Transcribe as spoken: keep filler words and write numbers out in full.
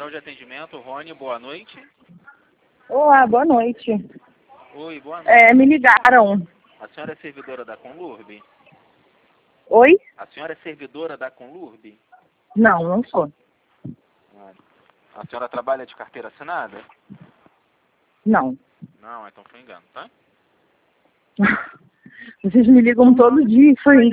Central de Atendimento, Rony, boa noite. Olá, boa noite. Oi, boa noite. É, me ligaram. A senhora é servidora da Conlurb? Oi? A senhora é servidora da Conlurb? Não, não sou. Ah, a senhora trabalha de carteira assinada? Não. Não, então foi engano, tá? Vocês me ligam todo dia, foi